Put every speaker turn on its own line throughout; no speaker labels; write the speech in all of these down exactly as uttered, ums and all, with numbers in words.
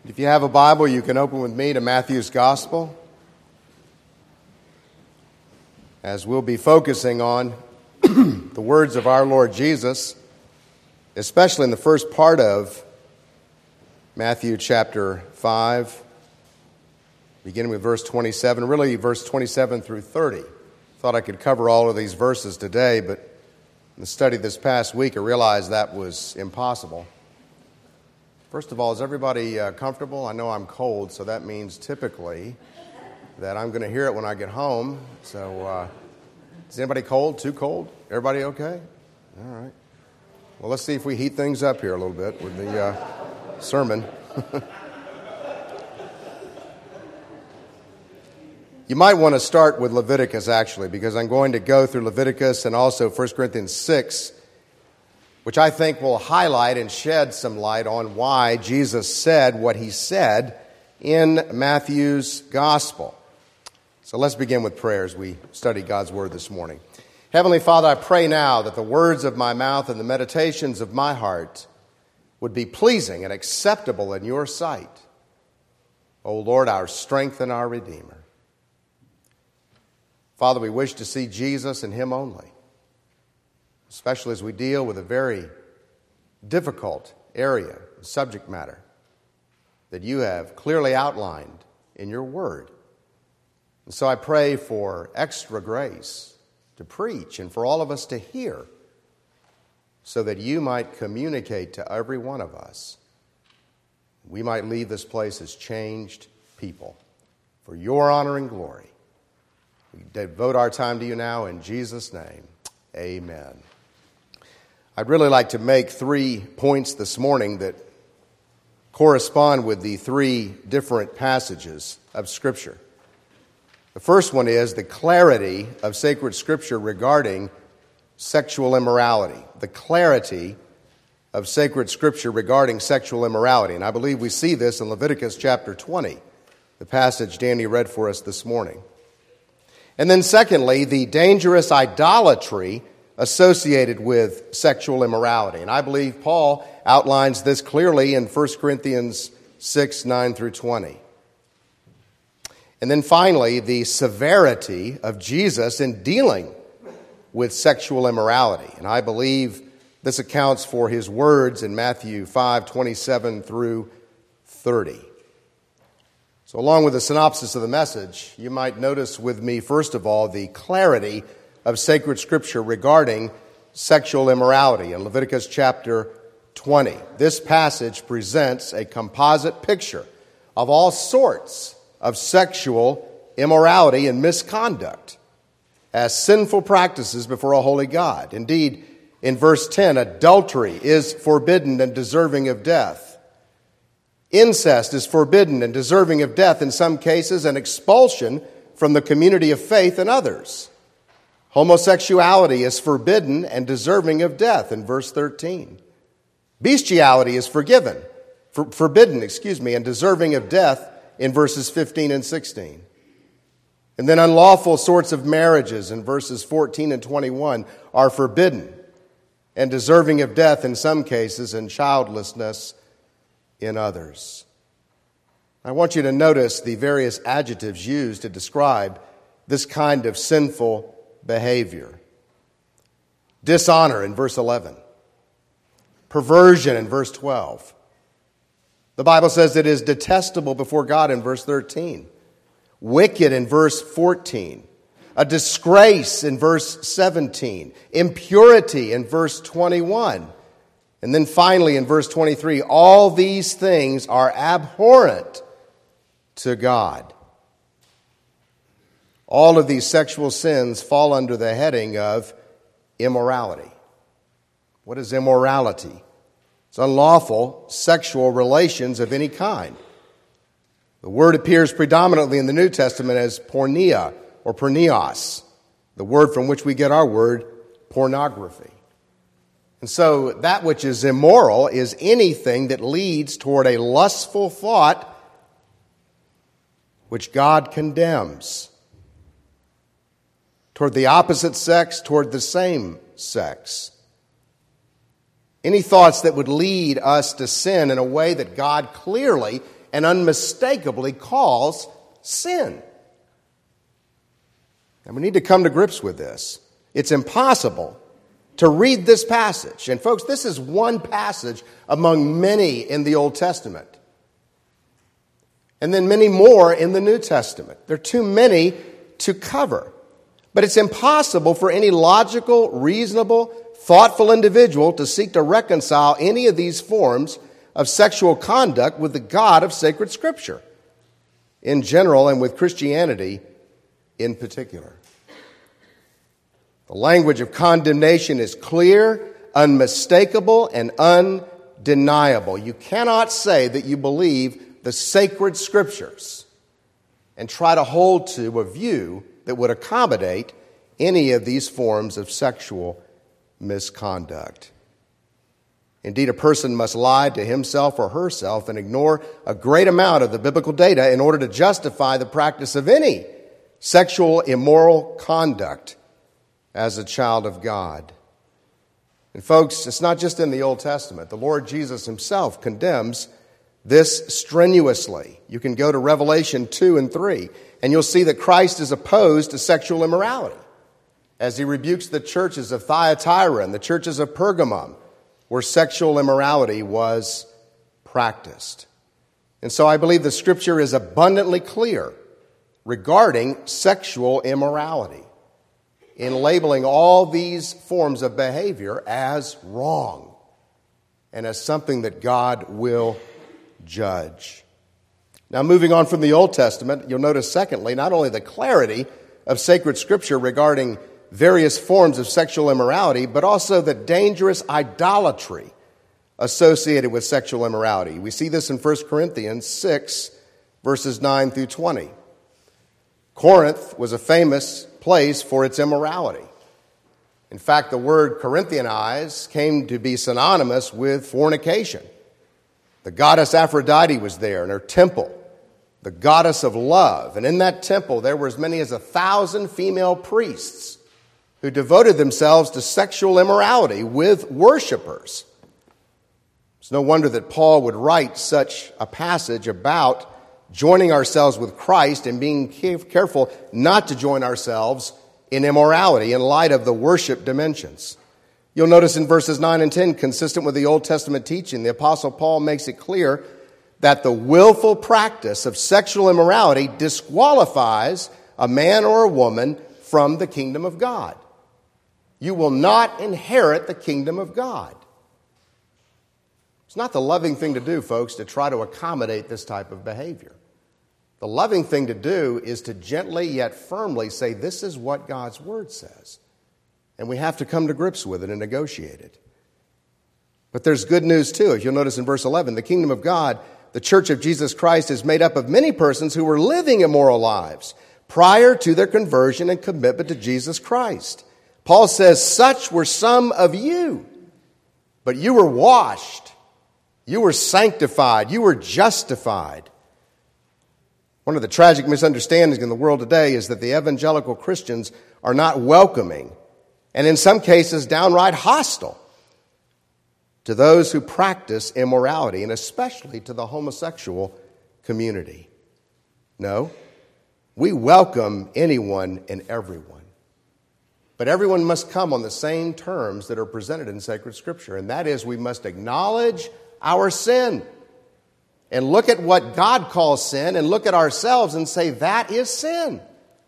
If you have a Bible, you can open with me to Matthew's Gospel, as we'll be focusing on the words of our Lord Jesus, especially in the first part of Matthew chapter five, beginning with verse twenty-seven, really verse twenty-seven through thirty. Thought I could cover all of these verses today, but in the study this past week, I realized that was impossible. First of all, is everybody uh, comfortable? I know I'm cold, so that means typically that I'm going to hear it when I get home. So, uh, is anybody cold? Too cold? Everybody okay? All right. Well, let's see if we heat things up here a little bit with the uh, sermon. You might want to start with Leviticus, actually, because I'm going to go through Leviticus and also First Corinthians six, which I think will highlight and shed some light on why Jesus said what he said in Matthew's Gospel. So let's begin with prayer as we study God's Word this morning. Heavenly Father, I pray now that the words of my mouth and the meditations of my heart would be pleasing and acceptable in your sight. O Lord, our strength and our Redeemer. Father, we wish to see Jesus and him only, especially as we deal with a very difficult area, subject matter, that you have clearly outlined in your word. And so I pray for extra grace to preach and for all of us to hear, so that you might communicate to every one of us. We might leave this place as changed people for your honor and glory. We devote our time to you now in Jesus' name. Amen. I'd really like to make three points this morning that correspond with the three different passages of Scripture. The first one is the clarity of sacred Scripture regarding sexual immorality. The clarity of sacred Scripture regarding sexual immorality. And I believe we see this in Leviticus chapter twenty, the passage Danny read for us this morning. And then secondly, the dangerous idolatry associated with sexual immorality. And I believe Paul outlines this clearly in First Corinthians six, nine through twenty. And then finally, the severity of Jesus in dealing with sexual immorality. And I believe this accounts for his words in Matthew five, twenty-seven through thirty. So along with the synopsis of the message, you might notice with me, first of all, the clarity of sacred Scripture regarding sexual immorality in Leviticus chapter twenty. This passage presents a composite picture of all sorts of sexual immorality and misconduct as sinful practices before a holy God. Indeed, in verse ten, adultery is forbidden and deserving of death. Incest is forbidden and deserving of death in some cases, and expulsion from the community of faith in others. Homosexuality is forbidden and deserving of death in verse thirteen. Bestiality is forgiven, for, forbidden, excuse me, and deserving of death in verses fifteen and sixteen. And then unlawful sorts of marriages in verses fourteen and twenty-one are forbidden and deserving of death in some cases, and childlessness in others. I want you to notice the various adjectives used to describe this kind of sinful behavior. Dishonor in verse eleven. Perversion in verse twelve. The Bible says it is detestable before God in verse thirteen. Wicked in verse fourteen. A disgrace in verse seventeen. Impurity in verse twenty-one. And then finally in verse twenty-three, all these things are abhorrent to God. All of these sexual sins fall under the heading of immorality. What is immorality? It's unlawful sexual relations of any kind. The word appears predominantly in the New Testament as porneia or porneos, the word from which we get our word pornography. And so that which is immoral is anything that leads toward a lustful thought which God condemns, toward the opposite sex, toward the same sex. Any thoughts that would lead us to sin in a way that God clearly and unmistakably calls sin. And we need to come to grips with this. It's impossible to read this passage. And folks, this is one passage among many in the Old Testament. And then many more in the New Testament. There are too many to cover. But it's impossible for any logical, reasonable, thoughtful individual to seek to reconcile any of these forms of sexual conduct with the God of sacred Scripture in general and with Christianity in particular. The language of condemnation is clear, unmistakable, and undeniable. You cannot say that you believe the sacred Scriptures and try to hold to a view that would accommodate any of these forms of sexual misconduct. Indeed, a person must lie to himself or herself and ignore a great amount of the biblical data in order to justify the practice of any sexual immoral conduct as a child of God. And folks, it's not just in the Old Testament. The Lord Jesus himself condemns this strenuously. You can go to Revelation two and three, and you'll see that Christ is opposed to sexual immorality as he rebukes the churches of Thyatira and the churches of Pergamum, where sexual immorality was practiced. And so I believe the Scripture is abundantly clear regarding sexual immorality in labeling all these forms of behavior as wrong and as something that God will judge. Now, moving on from the Old Testament, you'll notice, secondly, not only the clarity of sacred Scripture regarding various forms of sexual immorality, but also the dangerous idolatry associated with sexual immorality. We see this in First Corinthians six, verses nine through twenty. Corinth was a famous place for its immorality. In fact, the word Corinthianize came to be synonymous with fornication. The goddess Aphrodite was there in her temple, the goddess of love. And in that temple, there were as many as a thousand female priests who devoted themselves to sexual immorality with worshipers. It's no wonder that Paul would write such a passage about joining ourselves with Christ and being careful not to join ourselves in immorality in light of the worship dimensions. You'll notice in verses nine and ten, consistent with the Old Testament teaching, the Apostle Paul makes it clear that the willful practice of sexual immorality disqualifies a man or a woman from the kingdom of God. You will not inherit the kingdom of God. It's not the loving thing to do, folks, to try to accommodate this type of behavior. The loving thing to do is to gently yet firmly say, this is what God's Word says. And we have to come to grips with it and negotiate it. But there's good news too. If you'll notice in verse eleven, the kingdom of God, the church of Jesus Christ, is made up of many persons who were living immoral lives prior to their conversion and commitment to Jesus Christ. Paul says, such were some of you, but you were washed, you were sanctified, you were justified. One of the tragic misunderstandings in the world today is that the evangelical Christians are not welcoming, and in some cases downright hostile, to those who practice immorality, and especially to the homosexual community. No, we welcome anyone and everyone. But everyone must come on the same terms that are presented in sacred Scripture, and that is we must acknowledge our sin and look at what God calls sin and look at ourselves and say, that is sin.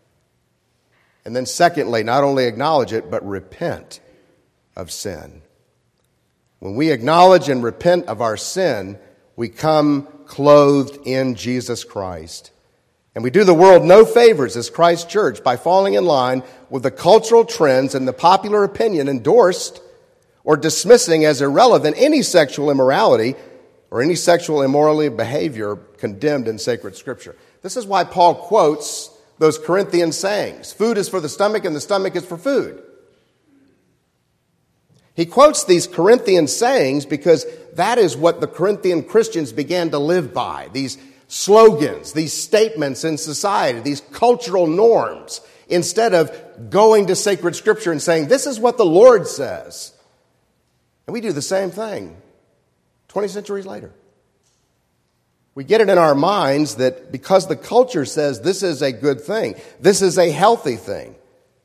And then secondly, not only acknowledge it, but repent of sin. When we acknowledge and repent of our sin, we come clothed in Jesus Christ. And we do the world no favors as Christ's church by falling in line with the cultural trends and the popular opinion endorsed or dismissing as irrelevant any sexual immorality or any sexual immoral behavior condemned in sacred Scripture. This is why Paul quotes those Corinthian sayings. Food is for the stomach and the stomach is for food. He quotes these Corinthian sayings because that is what the Corinthian Christians began to live by. These slogans, these statements in society, these cultural norms, instead of going to sacred Scripture and saying, this is what the Lord says. And we do the same thing twenty centuries later. We get it in our minds that because the culture says this is a good thing, this is a healthy thing,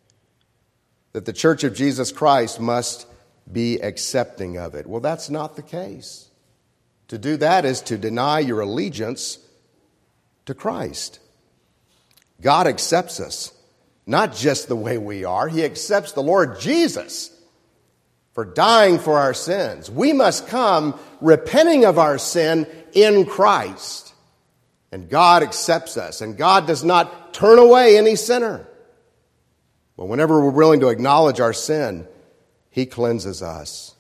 that the Church of Jesus Christ must be accepting of it. Well, that's not the case. To do that is to deny your allegiance to Christ. God accepts us, not just the way we are. He accepts the Lord Jesus for dying for our sins. We must come repenting of our sin in Christ. And God accepts us, and God does not turn away any sinner. But whenever we're willing to acknowledge our sin, He cleanses us.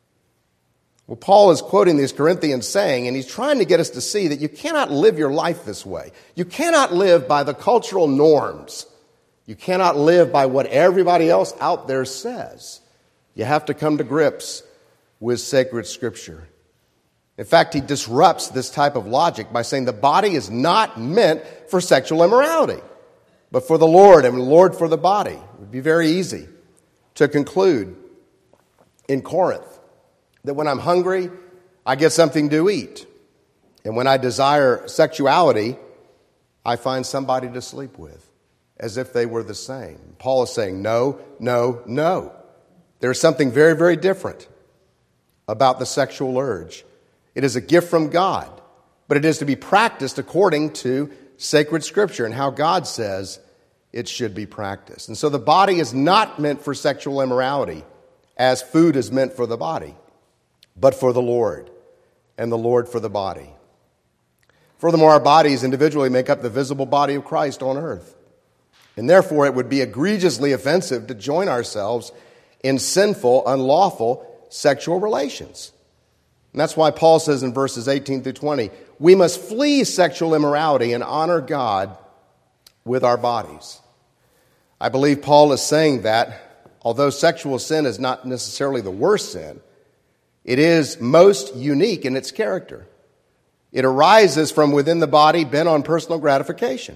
Well, Paul is quoting these Corinthians saying, and he's trying to get us to see that you cannot live your life this way. You cannot live by the cultural norms. You cannot live by what everybody else out there says. You have to come to grips with sacred Scripture. In fact, he disrupts this type of logic by saying the body is not meant for sexual immorality, but for the Lord, and the Lord for the body. It would be very easy to conclude in Corinth that when I'm hungry, I get something to eat. And when I desire sexuality, I find somebody to sleep with, as if they were the same. Paul is saying, no, no, no. There's something very, very different about the sexual urge. It is a gift from God, but it is to be practiced according to sacred Scripture and how God says it should be practiced. And so the body is not meant for sexual immorality, as food is meant for the body, but for the Lord, and the Lord for the body. Furthermore, our bodies individually make up the visible body of Christ on earth. And therefore, it would be egregiously offensive to join ourselves in sinful, unlawful sexual relations. And that's why Paul says in verses eighteen through twenty, we must flee sexual immorality and honor God with our bodies. I believe Paul is saying that, although sexual sin is not necessarily the worst sin, it is most unique in its character. It arises from within the body bent on personal gratification.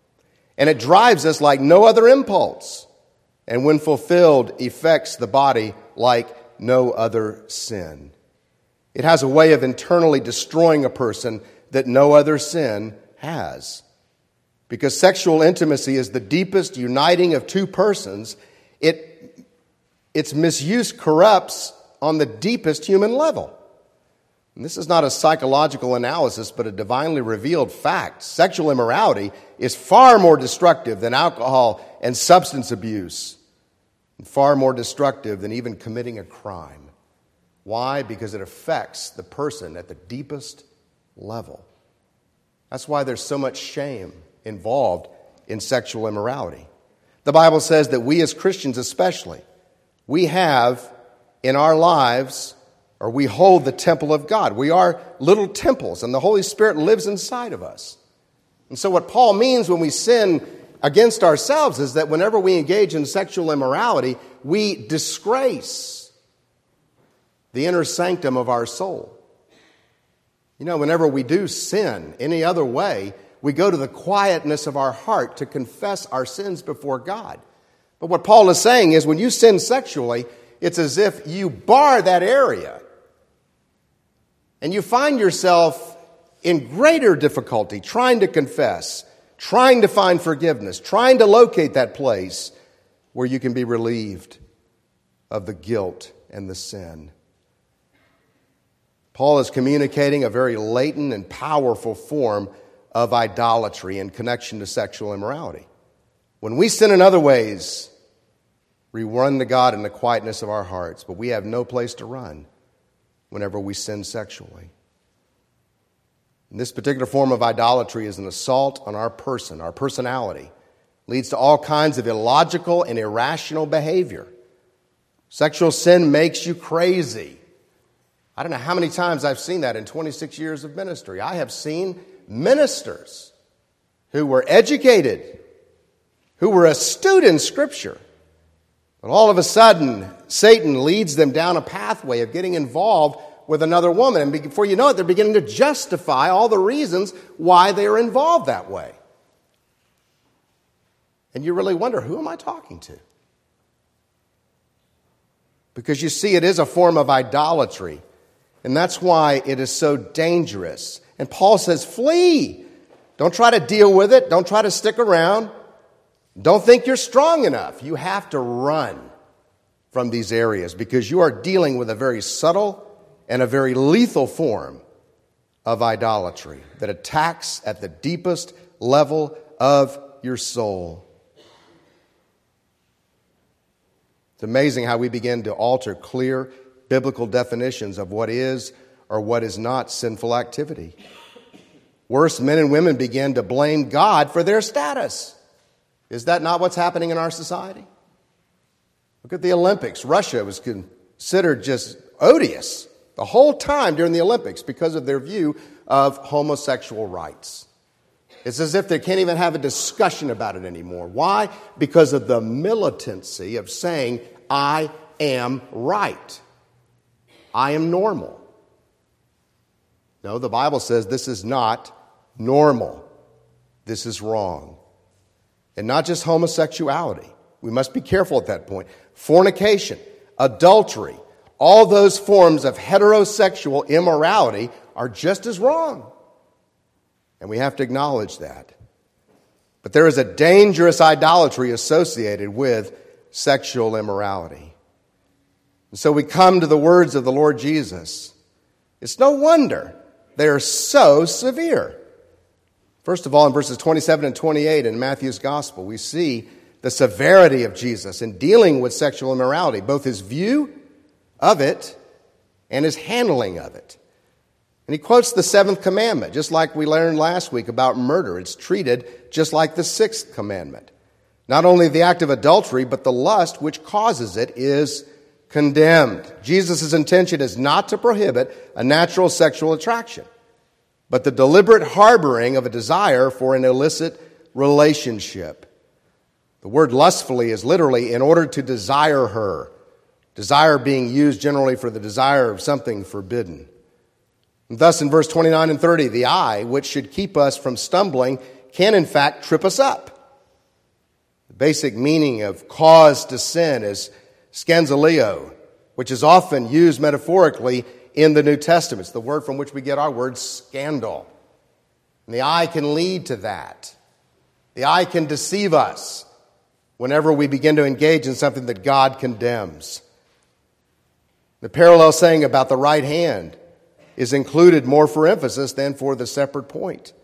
And it drives us like no other impulse. And when fulfilled, affects the body like no other sin. It has a way of internally destroying a person that no other sin has. Because sexual intimacy is the deepest uniting of two persons, it, its misuse corrupts on the deepest human level. And this is not a psychological analysis, but a divinely revealed fact. Sexual immorality is far more destructive than alcohol and substance abuse, and far more destructive than even committing a crime. Why? Because it affects the person at the deepest level. That's why there's so much shame involved in sexual immorality. The Bible says that we as Christians especially, we have in our lives, or we hold the temple of God. We are little temples, and the Holy Spirit lives inside of us. And so what Paul means when we sin against ourselves is that whenever we engage in sexual immorality, we disgrace the inner sanctum of our soul. You know, whenever we do sin any other way, we go to the quietness of our heart to confess our sins before God. But what Paul is saying is when you sin sexually, it's as if you bar that area. And you find yourself in greater difficulty trying to confess, trying to find forgiveness, trying to locate that place where you can be relieved of the guilt and the sin. Paul is communicating a very latent and powerful form of idolatry in connection to sexual immorality. When we sin in other ways, we run to God in the quietness of our hearts, but we have no place to run whenever we sin sexually. And this particular form of idolatry is an assault on our person, our personality. It leads to all kinds of illogical and irrational behavior. Sexual sin makes you crazy. I don't know how many times I've seen that in twenty-six years of ministry. I have seen ministers who were educated, who were astute in Scripture, but all of a sudden, Satan leads them down a pathway of getting involved with another woman. And before you know it, they're beginning to justify all the reasons why they are involved that way. And you really wonder, who am I talking to? Because you see, it is a form of idolatry. And that's why it is so dangerous. And Paul says, flee. Don't try to deal with it. Don't try to stick around. Don't think you're strong enough. You have to run from these areas because you are dealing with a very subtle and a very lethal form of idolatry that attacks at the deepest level of your soul. It's amazing how we begin to alter clear biblical definitions of what is or what is not sinful activity. Worse, men and women begin to blame God for their status. Is that not what's happening in our society? Look at the Olympics. Russia was considered just odious the whole time during the Olympics because of their view of homosexual rights. It's as if they can't even have a discussion about it anymore. Why? Because of the militancy of saying, I am right. I am normal. No, the Bible says this is not normal. This is wrong. And not just homosexuality. We must be careful at that point. Fornication, adultery, all those forms of heterosexual immorality are just as wrong. And we have to acknowledge that. But there is a dangerous idolatry associated with sexual immorality. And so we come to the words of the Lord Jesus. It's no wonder they are so severe. First of all, in verses twenty-seven and twenty-eight in Matthew's Gospel, we see the severity of Jesus in dealing with sexual immorality, both his view of it and his handling of it. And he quotes the seventh commandment, just like we learned last week about murder. It's treated just like the sixth commandment. Not only the act of adultery, but the lust which causes it is condemned. Jesus' intention is not to prohibit a natural sexual attraction, but the deliberate harboring of a desire for an illicit relationship. The word lustfully is literally in order to desire her. Desire being used generally for the desire of something forbidden. And thus in verse twenty-nine and thirty, the eye, which should keep us from stumbling, can in fact trip us up. The basic meaning of cause to sin is scanzaleo, which is often used metaphorically in the New Testament. It's the word from which we get our word scandal. And the eye can lead to that. The eye can deceive us whenever we begin to engage in something that God condemns. The parallel saying about the right hand is included more for emphasis than for the separate point.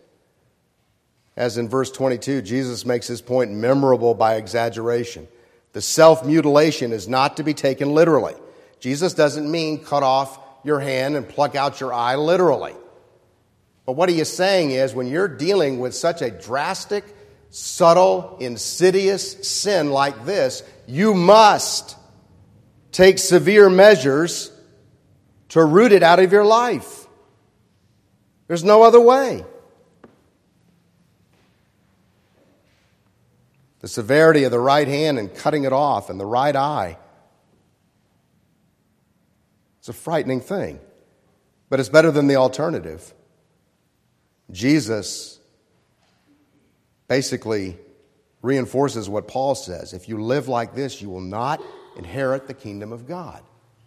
As in verse twenty-two, Jesus makes his point memorable by exaggeration. The self-mutilation is not to be taken literally. Jesus doesn't mean cut off your hand and pluck out your eye literally. But what he is saying is when you're dealing with such a drastic, subtle, insidious sin like this, you must take severe measures to root it out of your life. There's no other way. The severity of the right hand and cutting it off and the right eye, it's a frightening thing. But it's better than the alternative. Jesus basically reinforces what Paul says. If you live like this, you will not inherit the kingdom of God.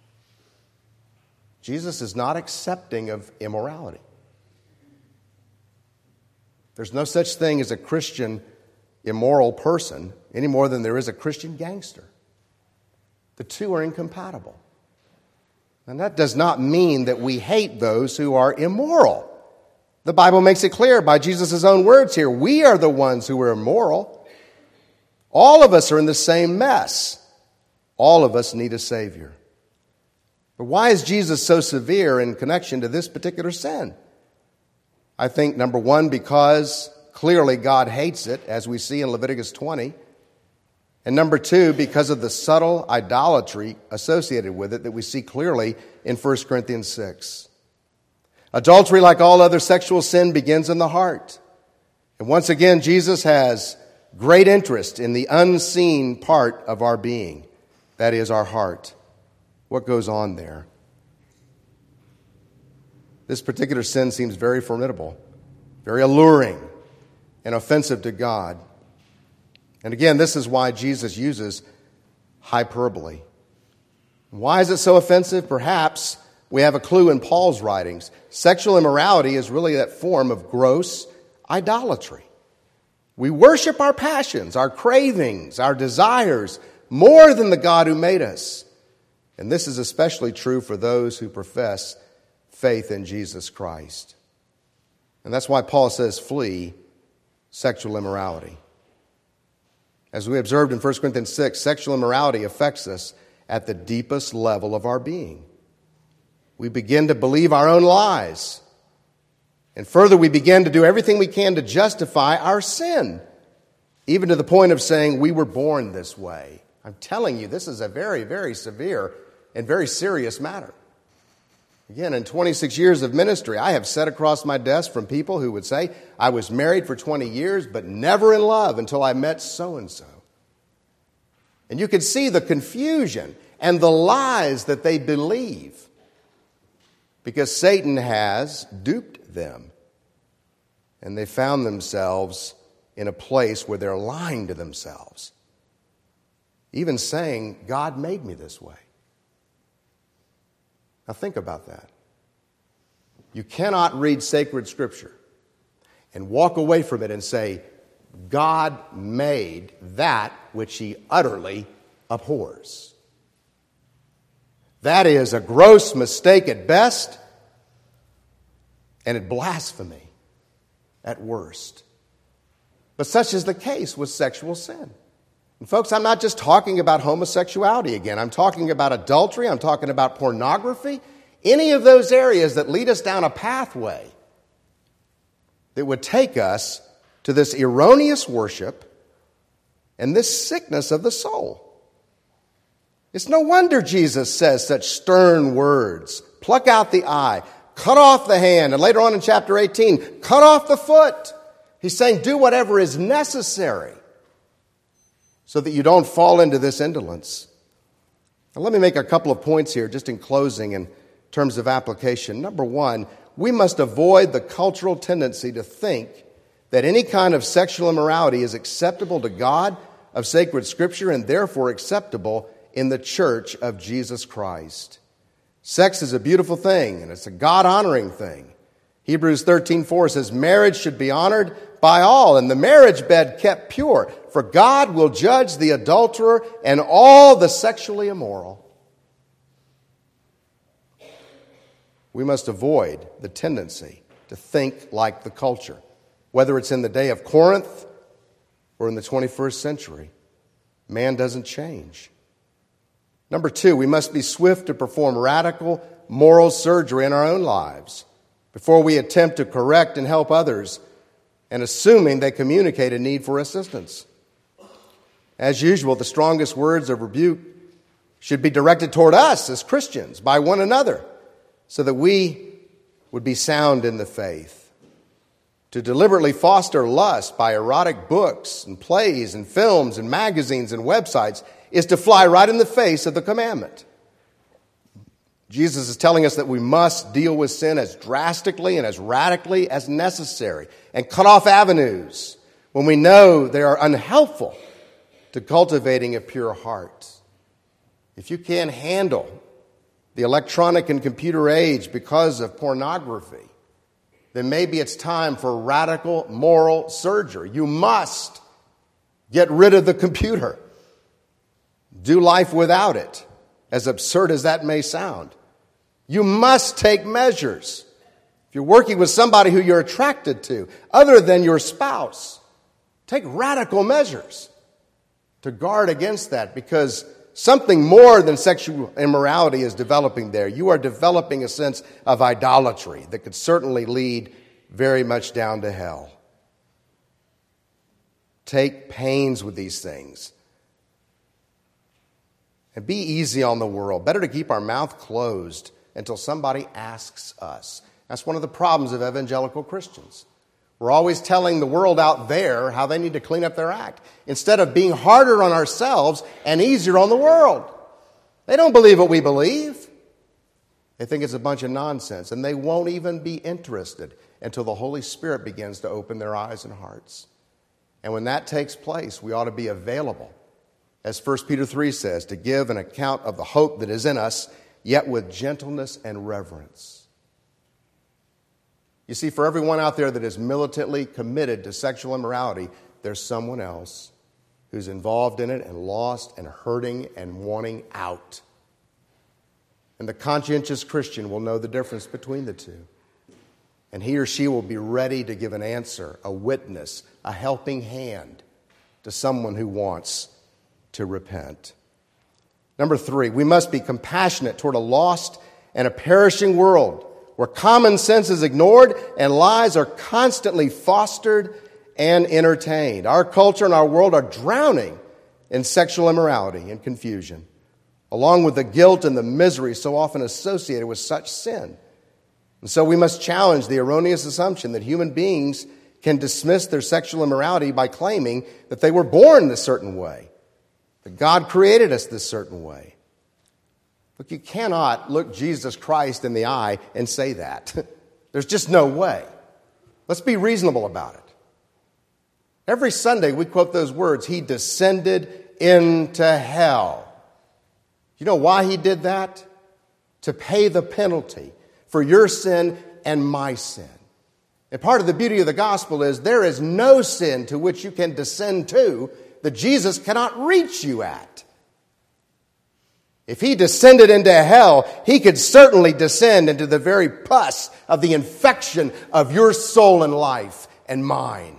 Jesus is not accepting of immorality. There's no such thing as a Christian immoral person any more than there is a Christian gangster. The two are incompatible. And that does not mean that we hate those who are immoral. The Bible makes it clear by Jesus' own words here. We are the ones who are immoral. All of us are in the same mess. All of us need a Savior. But why is Jesus so severe in connection to this particular sin? I think, number one, because clearly God hates it, as we see in Leviticus twenty. And number two, because of the subtle idolatry associated with it that we see clearly in First Corinthians six. Adultery, like all other sexual sin, begins in the heart. And once again, Jesus has great interest in the unseen part of our being. That is our heart. What goes on there? This particular sin seems very formidable, very alluring, and offensive to God. And again, this is why Jesus uses hyperbole. Why is it so offensive? Perhaps we have a clue in Paul's writings. Sexual immorality is really that form of gross idolatry. We worship our passions, our cravings, our desires more than the God who made us. And this is especially true for those who profess faith in Jesus Christ. And that's why Paul says, flee sexual immorality. As we observed in First Corinthians six, sexual immorality affects us at the deepest level of our being. We begin to believe our own lies. And further, we begin to do everything we can to justify our sin, even to the point of saying we were born this way. I'm telling you, this is a very, very severe and very serious matter. Again, in twenty-six years of ministry, I have sat across my desk from people who would say, I was married for twenty years, but never in love until I met so-and-so. And you can see the confusion and the lies that they believe because Satan has duped them. And they found themselves in a place where they're lying to themselves, even saying, God made me this way. Now think about that. You cannot read sacred scripture and walk away from it and say, God made that which he utterly abhors. That is a gross mistake at best, and a blasphemy at worst. But such is the case with sexual sin. And folks, I'm not just talking about homosexuality again. I'm talking about adultery. I'm talking about pornography. Any of those areas that lead us down a pathway that would take us to this erroneous worship and this sickness of the soul. It's no wonder Jesus says such stern words. Pluck out the eye, cut off the hand, and later on in chapter eighteen, cut off the foot. He's saying do whatever is necessary so that you don't fall into this indolence. Now, let me make a couple of points here just in closing in terms of application. Number one, we must avoid the cultural tendency to think that any kind of sexual immorality is acceptable to God of sacred Scripture and therefore acceptable in the church of Jesus Christ. Sex is a beautiful thing, and it's a God-honoring thing. Hebrews thirteen four says, marriage should be honored by all, and the marriage bed kept pure, for God will judge the adulterer and all the sexually immoral. We must avoid the tendency to think like the culture, whether it's in the day of Corinth or in the twenty-first century. Man doesn't change. Number two, we must be swift to perform radical moral surgery in our own lives before we attempt to correct and help others, and assuming they communicate a need for assistance. As usual, the strongest words of rebuke should be directed toward us as Christians by one another, so that we would be sound in the faith. To deliberately foster lust by erotic books and plays and films and magazines and websites is to fly right in the face of the commandment. Jesus is telling us that we must deal with sin as drastically and as radically as necessary and cut off avenues when we know they are unhelpful to cultivating a pure heart. If you can't handle the electronic and computer age because of pornography, then maybe it's time for radical moral surgery. You must get rid of the computer. Do life without it, as absurd as that may sound. You must take measures. If you're working with somebody who you're attracted to, other than your spouse, take radical measures to guard against that, because something more than sexual immorality is developing there. You are developing a sense of idolatry that could certainly lead very much down to hell. Take pains with these things. And be easy on the world. Better to keep our mouth closed until somebody asks us. That's one of the problems of evangelical Christians. We're always telling the world out there how they need to clean up their act, instead of being harder on ourselves and easier on the world. They don't believe what we believe. They think it's a bunch of nonsense, and they won't even be interested until the Holy Spirit begins to open their eyes and hearts. And when that takes place, we ought to be available, as First Peter three says, to give an account of the hope that is in us yet with gentleness and reverence. You see, for everyone out there that is militantly committed to sexual immorality, there's someone else who's involved in it and lost and hurting and wanting out. And the conscientious Christian will know the difference between the two. And he or she will be ready to give an answer, a witness, a helping hand to someone who wants to repent. Number three, we must be compassionate toward a lost and a perishing world where common sense is ignored and lies are constantly fostered and entertained. Our culture and our world are drowning in sexual immorality and confusion, along with the guilt and the misery so often associated with such sin. And so we must challenge the erroneous assumption that human beings can dismiss their sexual immorality by claiming that they were born this certain way, that God created us this certain way. Look, you cannot look Jesus Christ in the eye and say that. There's just no way. Let's be reasonable about it. Every Sunday we quote those words, He descended into hell. You know why He did that? To pay the penalty for your sin and my sin. And part of the beauty of the gospel is there is no sin to which you can descend to that Jesus cannot reach you at. If He descended into hell, He could certainly descend into the very pus of the infection of your soul and life and mine.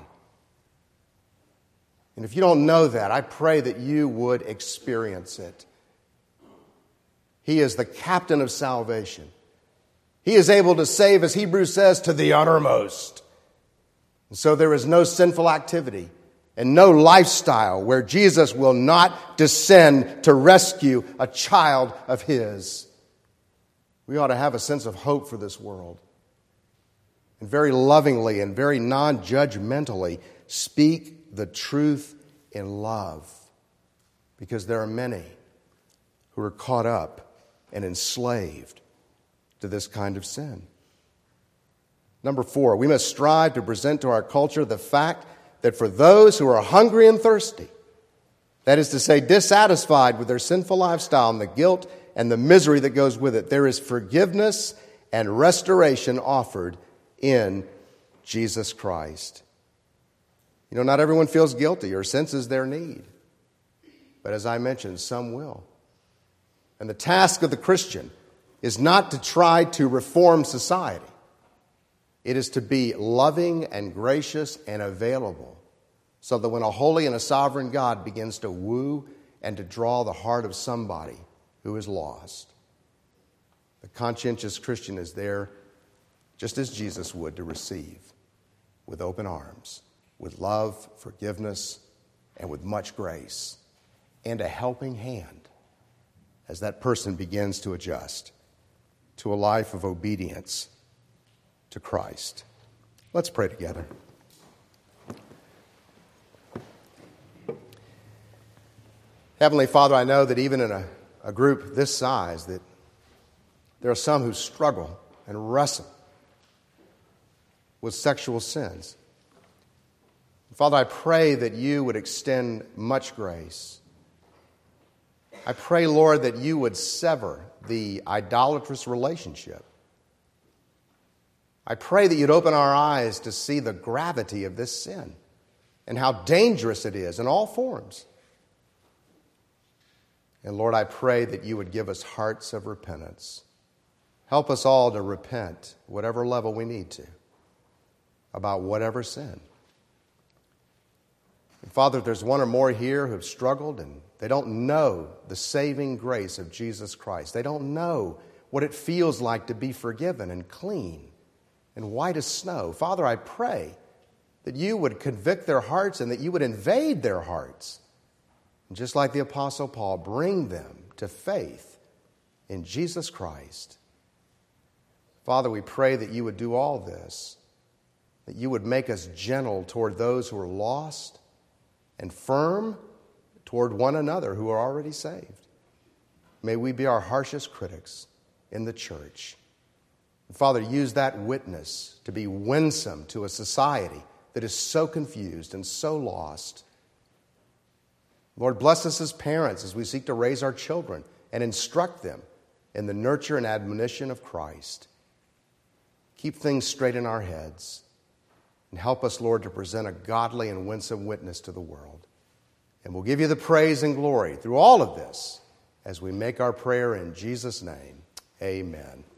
And if you don't know that, I pray that you would experience it. He is the captain of salvation. He is able to save, as Hebrews says, to the uttermost. And so there is no sinful activity and no lifestyle where Jesus will not descend to rescue a child of His. We ought to have a sense of hope for this world. And very lovingly and very non-judgmentally speak the truth in love. Because there are many who are caught up and enslaved to this kind of sin. Number four, we must strive to present to our culture the fact that for those who are hungry and thirsty, that is to say, dissatisfied with their sinful lifestyle and the guilt and the misery that goes with it, there is forgiveness and restoration offered in Jesus Christ. You know, not everyone feels guilty or senses their need. But as I mentioned, some will. And the task of the Christian is not to try to reform society. It is to be loving and gracious and available so that when a holy and a sovereign God begins to woo and to draw the heart of somebody who is lost, the conscientious Christian is there just as Jesus would to receive with open arms, with love, forgiveness, and with much grace, and a helping hand as that person begins to adjust to a life of obedience to Christ. Let's pray together. Heavenly Father, I know that even in a, a group this size, that there are some who struggle and wrestle with sexual sins. Father, I pray that you would extend much grace. I pray, Lord, that you would sever the idolatrous relationship. I pray that you'd open our eyes to see the gravity of this sin and how dangerous it is in all forms. And Lord, I pray that you would give us hearts of repentance. Help us all to repent, whatever level we need to, about whatever sin. And Father, if there's one or more here who have struggled and they don't know the saving grace of Jesus Christ, they don't know what it feels like to be forgiven and clean and white as snow. Father, I pray that you would convict their hearts and that you would invade their hearts. And just like the Apostle Paul, bring them to faith in Jesus Christ. Father, we pray that you would do all this, that you would make us gentle toward those who are lost and firm toward one another who are already saved. May we be our harshest critics in the church. And Father, use that witness to be winsome to a society that is so confused and so lost. Lord, bless us as parents as we seek to raise our children and instruct them in the nurture and admonition of Christ. Keep things straight in our heads, and help us, Lord, to present a godly and winsome witness to the world. And we'll give you the praise and glory through all of this as we make our prayer in Jesus' name. Amen.